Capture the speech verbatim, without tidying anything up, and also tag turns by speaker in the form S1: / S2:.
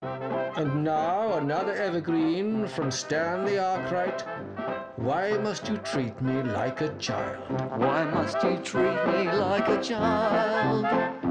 S1: And now another evergreen from Stanley Arkwright. Why must you treat me like a child?
S2: Why must you treat me like a child?